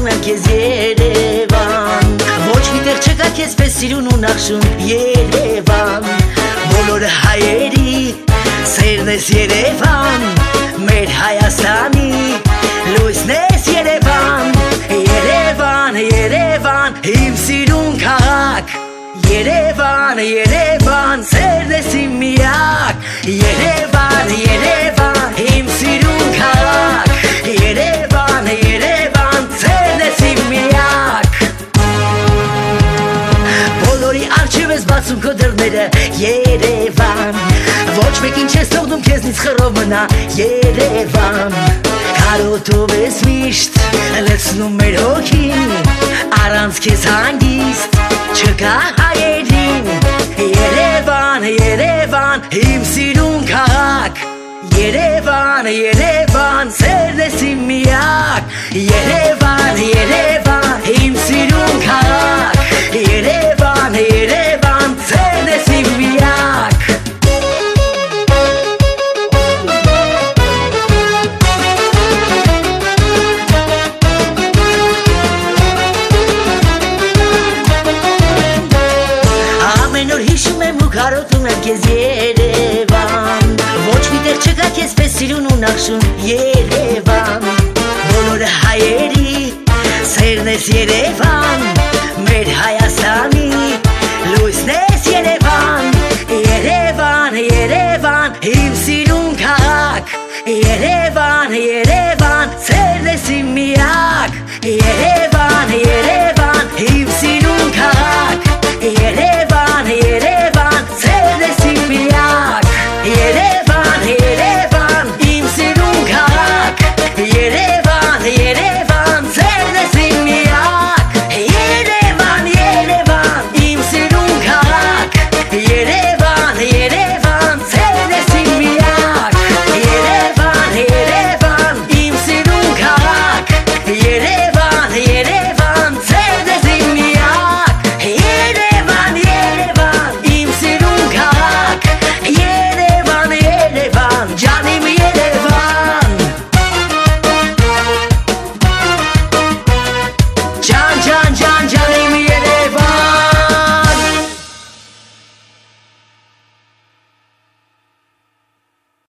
եմ քեզ Երևան Ոչ մի տեղ չկա քեզ պես սիրուն ու նախշուն Երևան Բոլոր հայերի սերն ես Երևան Մեր Հայաստանի լույսն ես Երևան Երևան, Երևան, իմ սիրուն քաղաք Երևան, Երևան, սերն ես իմ միակ Երևան, Երևան, իմ սիրուն քաղաք Երևան, Երևան, սերն ես իմ միակ Բոլորի առջև ես բացում քո դռները Երևան Ոչ մեկին չես թողնում քեզնից խռով մնա Երևան Կարոտով ես միշտ լցնում մեր հոգին Առանց քեզ հանգիստ չկա հայերին Երևան, Երևան, իմ սիրուն քաղաք Երևան, Երևան, սերն ես իմ միակ Երևան, Երևան, իմ սիրուն քաղաք Երևան, Երևան, սերն ես իմ միակ Կարոտում եմ քեզ Երևան Ոչ մի տեղ չկա քեզ պես սիրուն ու նախշուն Երևան Բոլոր հայերի սերն ես Երևան Մեր Հայաստանի